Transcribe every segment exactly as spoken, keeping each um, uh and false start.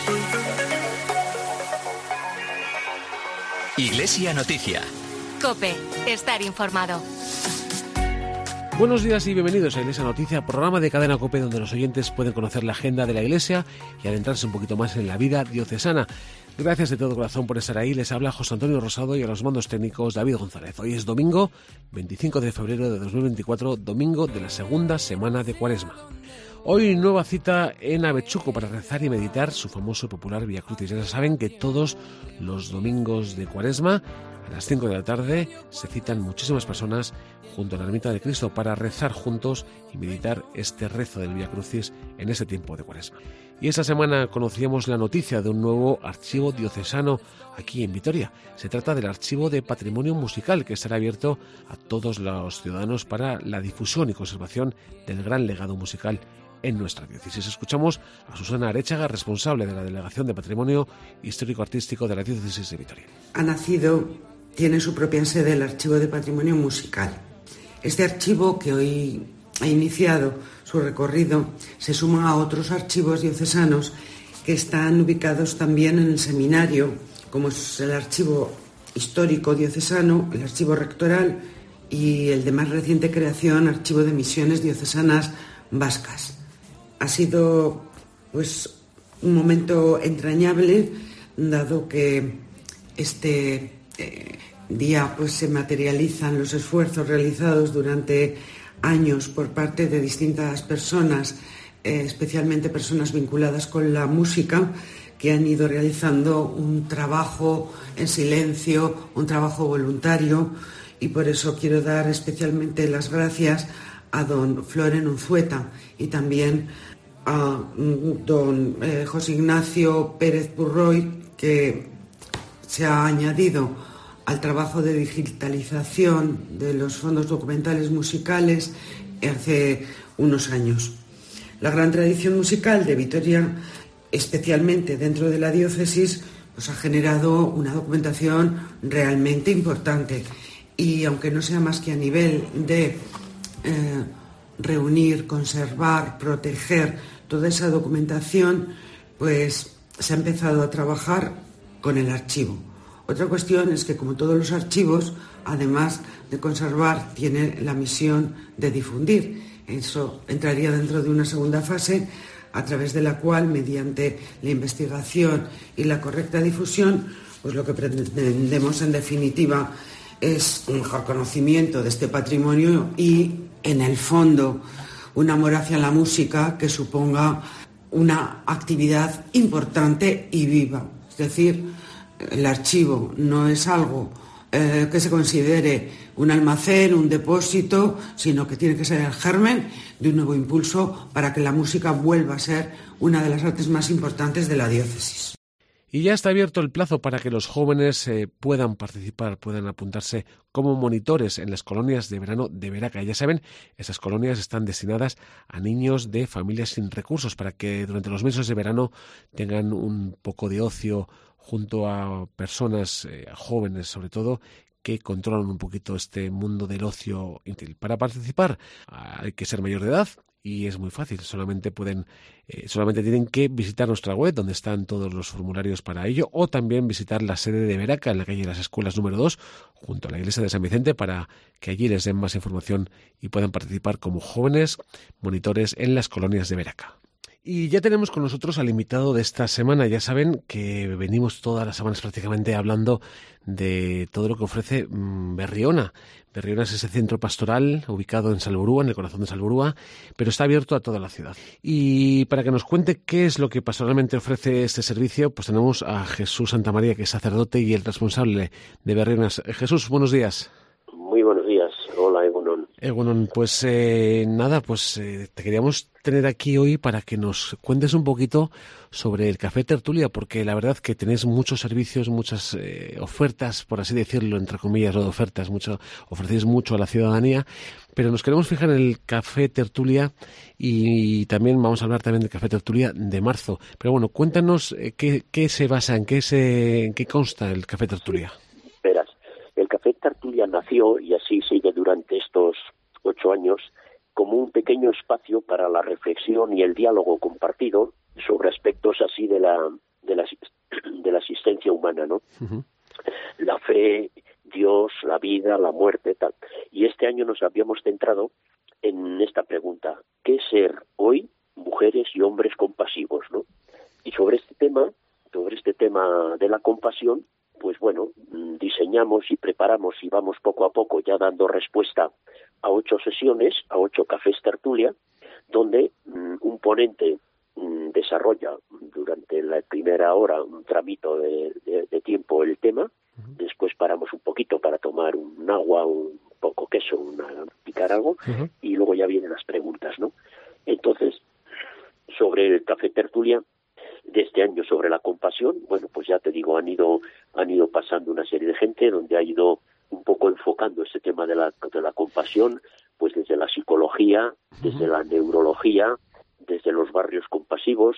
Iglesia Noticia. COPE. Estar informado. Buenos días y bienvenidos a Iglesia Noticia, programa de Cadena COPE donde los oyentes pueden conocer la agenda de la Iglesia y adentrarse un poquito más en la vida diocesana. Gracias de todo corazón por estar ahí. Les habla José Antonio Rosado y a los mandos técnicos David González. Hoy es domingo, veinticinco de febrero de dos mil veinticuatro, domingo de la segunda semana de Cuaresma. Hoy nueva cita en Avechuco para rezar y meditar su famoso y popular Vía Crucis. Ya saben que todos los domingos de Cuaresma a las cinco de la tarde se citan muchísimas personas junto a la ermita de Cristo para rezar juntos y meditar este rezo del Vía Crucis en este tiempo de Cuaresma. Y esta semana conocíamos la noticia de un nuevo archivo diocesano aquí en Vitoria. Se trata del Archivo de Patrimonio Musical, que estará abierto a todos los ciudadanos para la difusión y conservación del gran legado musical en nuestra diócesis. Escuchamos a Susana Arechaga, responsable de la Delegación de Patrimonio Histórico-Artístico de la diócesis de Vitoria. Ha nacido, tiene su propia sede el Archivo de Patrimonio Musical. Este archivo, que hoy ha iniciado su recorrido, se suma a otros archivos diocesanos que están ubicados también en el seminario, como es el Archivo Histórico Diocesano, el Archivo Rectoral y el de más reciente creación, Archivo de Misiones Diocesanas Vascas. Ha sido pues un momento entrañable, dado que este eh, día pues se materializan los esfuerzos realizados durante años por parte de distintas personas, eh, especialmente personas vinculadas con la música, que han ido realizando un trabajo en silencio, un trabajo voluntario, y por eso quiero dar especialmente las gracias a don Floren Unzueta y también a don eh, José Ignacio Pérez Purroy, que se ha añadido al trabajo de digitalización de los fondos documentales musicales hace unos años. La gran tradición musical de Vitoria, especialmente dentro de la diócesis, pues ha generado una documentación realmente importante, y aunque no sea más que a nivel de Eh, reunir, conservar, proteger toda esa documentación, pues se ha empezado a trabajar con el archivo. Otra cuestión es que, como todos los archivos, además de conservar, tiene la misión de difundir. Eso entraría dentro de una segunda fase, a través de la cual, mediante la investigación y la correcta difusión, pues lo que pretendemos en definitiva es un mejor conocimiento de este patrimonio y, en el fondo, un amor hacia la música que suponga una actividad importante y viva. Es decir, el archivo no es algo eh, que se considere un almacén, un depósito, sino que tiene que ser el germen de un nuevo impulso para que la música vuelva a ser una de las artes más importantes de la diócesis. Y ya está abierto el plazo para que los jóvenes eh, puedan participar, puedan apuntarse como monitores en las colonias de verano de Veraca. Ya saben, esas colonias están destinadas a niños de familias sin recursos, para que durante los meses de verano tengan un poco de ocio junto a personas eh, jóvenes, sobre todo, que controlan un poquito este mundo del ocio infantil. Para participar hay que ser mayor de edad. Y es muy fácil, solamente pueden, eh, solamente tienen que visitar nuestra web, donde están todos los formularios para ello, o también visitar la sede de Veraca, en la calle de las Escuelas número dos, junto a la iglesia de San Vicente, para que allí les den más información y puedan participar como jóvenes monitores en las colonias de Veraca. Y ya tenemos con nosotros al invitado de esta semana. Ya saben que venimos todas las semanas prácticamente hablando de todo lo que ofrece mmm, Berriona. Berriona es ese centro pastoral ubicado en Salburúa, en el corazón de Salburúa, pero está abierto a toda la ciudad. Y para que nos cuente qué es lo que pastoralmente ofrece este servicio, pues tenemos a Jesús Santamaría, que es sacerdote y el responsable de Berriona. Jesús, buenos días. Muy buenos días. Hola, Egunon. Egunon, pues eh, nada, pues eh, te queríamos tener aquí hoy para que nos cuentes un poquito sobre el Café Tertulia, porque la verdad que tenéis muchos servicios, muchas eh, ofertas, por así decirlo, entre comillas, no de ofertas, mucho, ofrecéis mucho a la ciudadanía, pero nos queremos fijar en el Café Tertulia y también vamos a hablar también del Café Tertulia de marzo. Pero bueno, cuéntanos eh, qué, qué se basa, en qué, se, en qué consta el Café Tertulia. Verás, el Café Tertulia nació, y así sigue durante estos ocho años, como un pequeño espacio para la reflexión y el diálogo compartido sobre aspectos así de la de la, de la existencia humana, ¿no? Uh-huh. La fe, Dios, la vida, la muerte, tal. Y este año nos habíamos centrado en esta pregunta: ¿qué es ser hoy mujeres y hombres compasivos, ¿no? Y sobre este tema, sobre este tema de la compasión, pues bueno, diseñamos y preparamos y vamos poco a poco ya dando respuesta a ocho sesiones, a ocho cafés tertulia, donde um, un ponente um, desarrolla durante la primera hora un tramito de, de, de tiempo el tema. Uh-huh. Después paramos un poquito para tomar un agua, un poco queso, una, picar algo, uh-huh. y luego ya vienen las preguntas, ¿no? Entonces, sobre el café tertulia de este año, sobre la compasión, bueno, pues ya te digo, han ido han ido pasando una serie de gente donde ha ido un poco enfocando ese tema de la de la compasión, pues desde la psicología, desde la neurología, desde los barrios compasivos,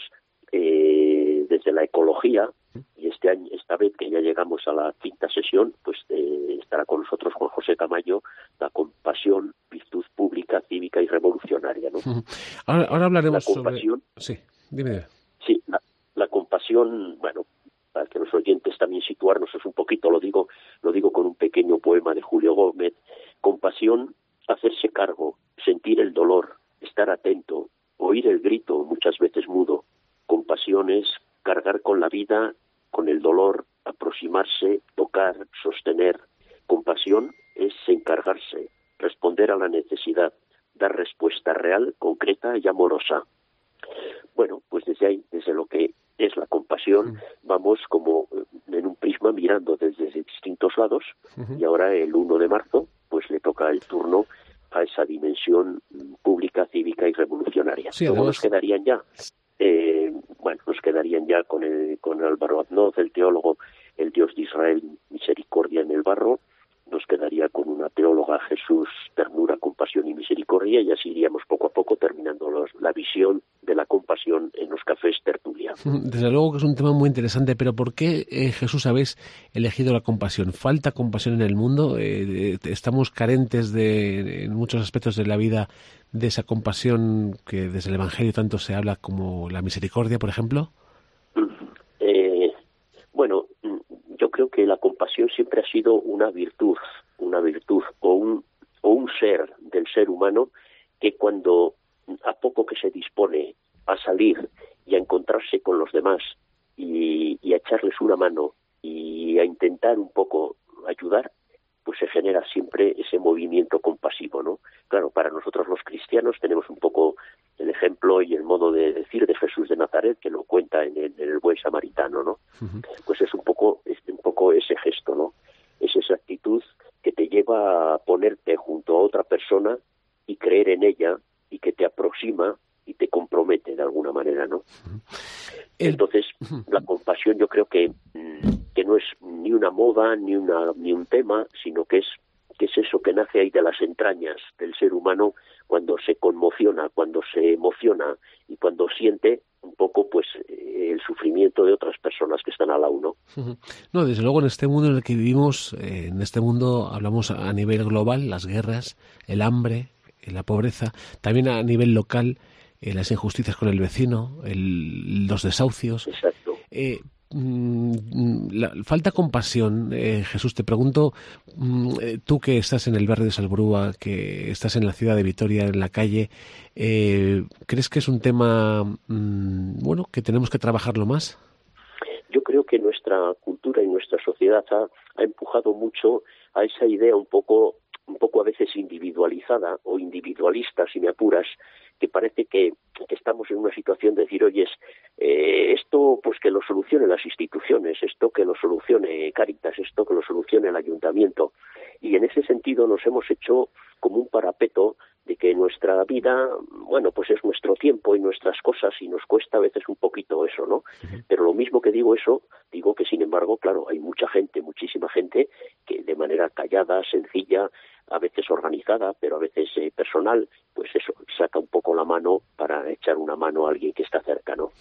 eh, desde la ecología. Y este año, esta vez que ya llegamos a la quinta sesión, pues eh, estará con nosotros Juan José Tamayo, la compasión, virtud pública, cívica y revolucionaria, ¿no? Ahora, ahora hablaremos la compasión, sobre... Sí, dime. Sí, la, la compasión, bueno, para que los oyentes también situarnos es un poquito, lo digo, lo digo con un pequeño poema de Julio Gómez. Compasión, hacerse cargo, sentir el dolor, estar atento, oír el grito, muchas veces mudo. Compasión es cargar con la vida, con el dolor, aproximarse, tocar, sostener. Compasión es encargarse, responder a la necesidad, dar respuesta real, concreta y amorosa. Bueno, pues desde ahí, desde lo que es la compasión, vamos como en un prisma mirando desde distintos lados, uh-huh. y ahora el uno de marzo, pues le toca el turno a esa dimensión pública, cívica y revolucionaria. Sí, Luego además... nos quedarían ya, eh, bueno, nos quedarían ya con el con Álvaro Aznoz, el teólogo, el Dios de Israel, misericordia en el barro. Nos quedaría con una teóloga, Jesús, ternura, compasión y misericordia, y así iríamos poco a poco terminando los, la visión de la compasión en los cafés tertulia. Desde luego que es un tema muy interesante, pero ¿por qué, eh, Jesús, habéis elegido la compasión? ¿Falta compasión en el mundo? Eh, ¿Estamos carentes de, en muchos aspectos de la vida de esa compasión que desde el Evangelio tanto se habla, como la misericordia, por ejemplo? Eh, bueno, yo creo que la compasión siempre ha sido una virtud, una virtud o un, o un ser del ser humano que cuando a poco que se dispone a salir y a encontrarse con los demás y, y a echarles una mano y a intentar un poco ayudar, pues se genera siempre ese movimiento compasivo, ¿no? Claro, para nosotros los cristianos tenemos un poco el ejemplo y el modo de decir de Jesús de Nazaret, que lo cuenta en el, en el Buen Samaritano, ¿no? Uh-huh. Pues es un poco, es un poco ese gesto, ¿no? Es esa actitud que te lleva a ponerte junto a otra persona y creer en ella, y que te aproxima y te compromete de alguna manera, ¿no? Uh-huh. Entonces, uh-huh. la compasión yo creo que, que no es ni una moda, ni una ni un tema, sino que es que es eso que nace ahí de las entrañas del ser humano cuando se conmociona, cuando se emociona y cuando siente un poco pues eh, el sufrimiento de otras personas que están al lado, ¿no? Uh-huh. No, desde luego en este mundo en el que vivimos, eh, en este mundo hablamos a nivel global, las guerras, el hambre, la pobreza, también a nivel local, eh, las injusticias con el vecino, el, los desahucios. Exacto. Eh, La, falta compasión, eh, Jesús, te pregunto, tú que estás en el barrio de Salburúa, que estás en la ciudad de Vitoria, en la calle, eh, ¿crees que es un tema, mmm, bueno, que tenemos que trabajarlo más? Yo creo que nuestra cultura y nuestra sociedad ha, ha empujado mucho a esa idea un poco, un poco a veces individualizada o individualista, si me apuras, que parece que, que estamos en una situación de decir, oye, eh, esto pues que lo solucione las instituciones, esto que lo solucione Cáritas, esto que lo solucione el ayuntamiento. Y en ese sentido nos hemos hecho como un parapeto de que nuestra vida, bueno, pues es nuestro tiempo y nuestras cosas, y nos cuesta a veces un poquito eso, ¿no? Uh-huh. Pero lo mismo que digo eso, digo que sin embargo, claro, hay mucha gente, muchísima gente que de manera callada, sencilla, a veces organizada, pero a veces eh, personal, pues eso, saca un poco la mano para echar una mano a alguien que está cerca, ¿no?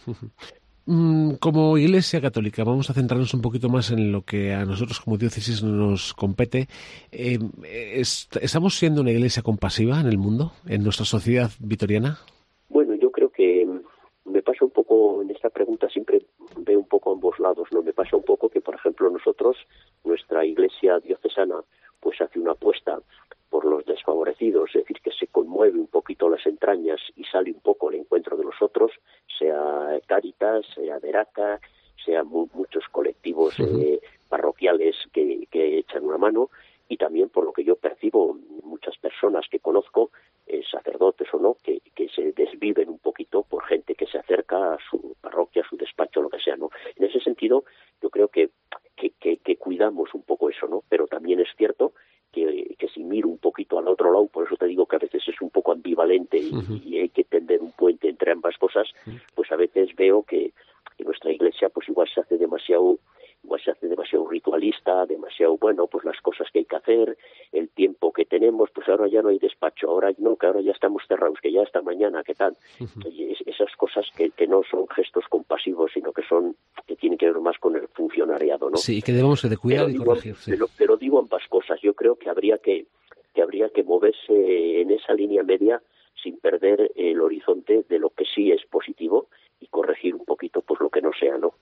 Como Iglesia Católica, vamos a centrarnos un poquito más en lo que a nosotros como diócesis nos compete. Eh, ¿Estamos siendo una iglesia compasiva en el mundo, en nuestra sociedad vitoriana? Bueno, yo creo que me pasa un poco, en esta pregunta siempre veo un poco lados, ¿no? Me pasa un poco que, por ejemplo, nosotros, nuestra iglesia diocesana, pues hace una apuesta por los desfavorecidos, es decir, que se conmueve un poquito las entrañas y sale un poco al encuentro de los otros, sea Cáritas, sea Veraca, sea mu- muchos colectivos eh, parroquiales que, que echan una mano, y también, por lo que yo percibo, muchas personas que conozco, eh, sacerdotes o no, que, que se desviven un poquito por gente que se acerca a su parroquia, a su despacho, lo que sea, ¿no? En ese sentido, yo creo que, que, que, que cuidamos un poco eso, ¿no? Pero también es cierto que, que si miro un poquito al otro lado, por eso te digo que a veces es un poco ambivalente y, uh-huh. y hay que tender un puente entre ambas cosas, uh-huh. pues a veces veo que, que nuestra iglesia pues igual se hace demasiado igual se hace demasiado ritualista, demasiado, bueno, pues las cosas que hay que hacer, el tiempo que tenemos, pues ahora ya no hay despacho, ahora no, que ahora ya estamos cerrados, que ya hasta mañana, ¿qué tal? Uh-huh. Y es, esas cosas que, que no son gestos compasivos, sino que son, que tienen que ver más con el funcionariado, ¿no? Sí, que debemos de cuidar pero y digo, corregir. Sí. Pero, pero digo ambas cosas, yo creo que habría que, que habría que moverse en esa línea media sin perder el horizonte de lo que sí es positivo y corregir un poquito pues lo que no sea, ¿no?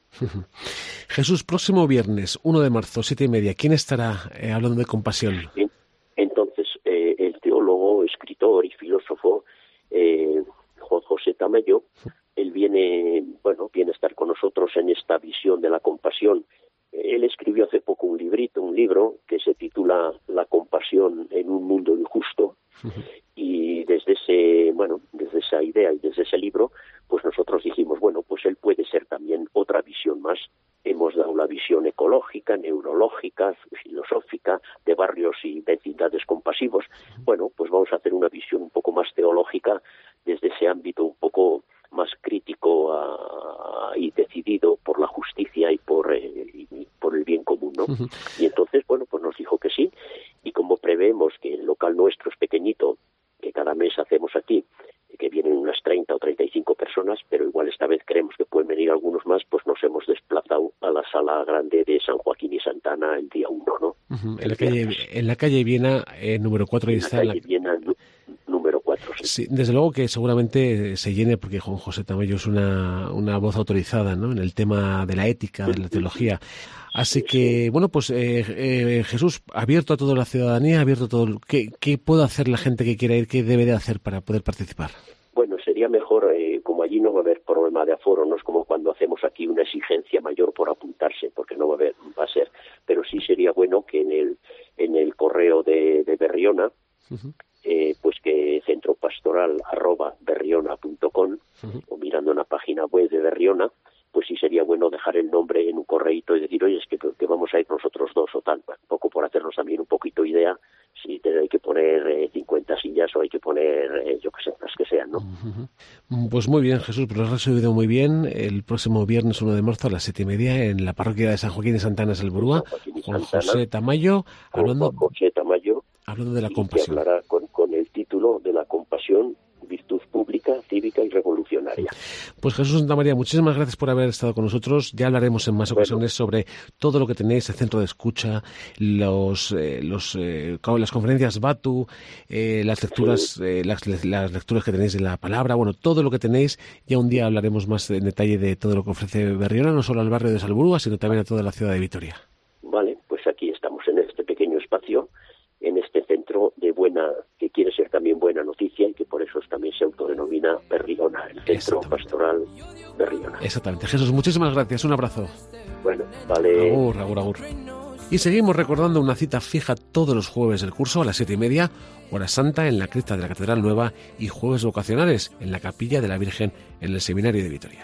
Jesús, próximo viernes, uno de marzo, siete y media, ¿quién estará eh, hablando de compasión? Entonces, eh, el teólogo, escritor y filósofo eh, Juan José Tamayo, él viene, bueno, viene a estar con nosotros en esta visión de la compasión. Él escribió hace poco un librito, un libro que se titula La compasión en un mundo injusto. Uh-huh. Y desde ese, bueno, desde esa idea y desde ese libro, pues nosotros dijimos, bueno, pues él puede ser también otra visión más. Hemos dado la visión ecológica, neurológica, filosófica, de barrios y vecindades compasivos. Bueno, pues vamos a hacer una visión un poco más teológica desde ese ámbito un poco más crítico uh, y decidido por la justicia y por, eh, y por el bien común, ¿no? Uh-huh. Y entonces, bueno, pues nos dijo que sí, y como preveemos que el local nuestro es pequeñito, que cada mes hacemos aquí, que vienen unas treinta o treinta y cinco personas, pero igual esta vez creemos que pueden venir algunos más, pues nos hemos desplazado a la sala grande de San Joaquín y Santana el día uno, ¿no? Uh-huh. En, la calle, en la calle Viena, eh, número cuatro, y está la calle la... Viena, número cuatro, sí. Sí, desde luego que seguramente se llene, porque Juan José Tamayo es una, una voz autorizada, ¿no?, en el tema de la ética, de la teología. Así que, bueno, pues eh, eh, Jesús, abierto a toda la ciudadanía, abierto a todo. ¿Qué, ¿Qué puede hacer la gente que quiera ir? ¿Qué debe de hacer para poder participar? Bueno, sería mejor, eh, como allí no va a haber problema de aforo, no es como cuando hacemos aquí una exigencia mayor por apuntarse, porque no va a haber, va a ser, pero sí sería bueno que en el en el correo de, de Berriona, uh-huh. eh, pues que centropastoral arroba berriona punto com, uh-huh. o mirando una página web de Berriona, pues sí sería bueno dejar el nombre en un correíto y decir, oye, es que, que vamos a ir nosotros dos o tal, un poco por hacernos también un poquito idea, si te, hay que poner eh, cincuenta sillas o hay que poner, eh, yo qué sé, las que sean, ¿no? Uh-huh. Pues muy bien, Jesús, pero lo has resumido muy bien. El próximo viernes uno de marzo a las siete y media en la parroquia de San Joaquín de Santana, Salburúa, Juan José Tamayo, hablando, Juan José Tamayo, hablando de la compasión. Que hablará con, con el título de la compasión, virtud pública, cívica y revolucionaria. Pues Jesús Santa María, muchísimas gracias por haber estado con nosotros. Ya hablaremos en más bueno. ocasiones sobre todo lo que tenéis, el centro de escucha, los, eh, los eh, las conferencias Batu, eh, las lecturas, sí. eh, las, las lecturas que tenéis de la palabra, bueno, todo lo que tenéis. Ya un día hablaremos más en detalle de todo lo que ofrece Berriona, no solo al barrio de Salburúa, sino también a toda la ciudad de Vitoria. Vale, pues aquí estamos en este pequeño espacio, en este centro de buena, que quiere ser también buena noticia y que por eso también se autodenomina Berriona, el centro pastoral Berriona. Exactamente. Jesús, muchísimas gracias, un abrazo. Bueno, vale. Agur, agur, agur. Y seguimos recordando una cita fija todos los jueves del curso a las siete y media, hora santa en la cripta de la Catedral Nueva, y jueves vocacionales en la capilla de la Virgen en el Seminario de Vitoria.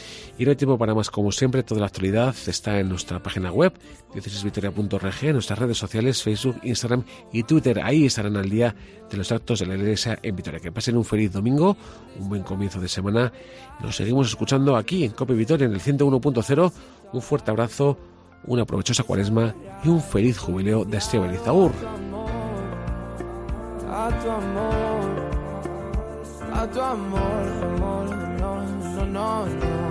Y no hay tiempo para más, como siempre, toda la actualidad está en nuestra página web, diócesis vitoria punto org, en nuestras redes sociales, Facebook, Instagram y Twitter. Ahí estarán al día de los actos de la Iglesia en Vitoria. Que pasen un feliz domingo, un buen comienzo de semana. Nos seguimos escuchando aquí en COPE Vitoria, en el ciento uno punto cero. Un fuerte abrazo, una provechosa cuaresma y un feliz jubileo de Esteban Izaur. A tu amor, a tu amor, amor, no, no, no, no.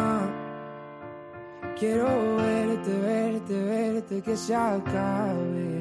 Quiero verte, verte, verte, que se acabe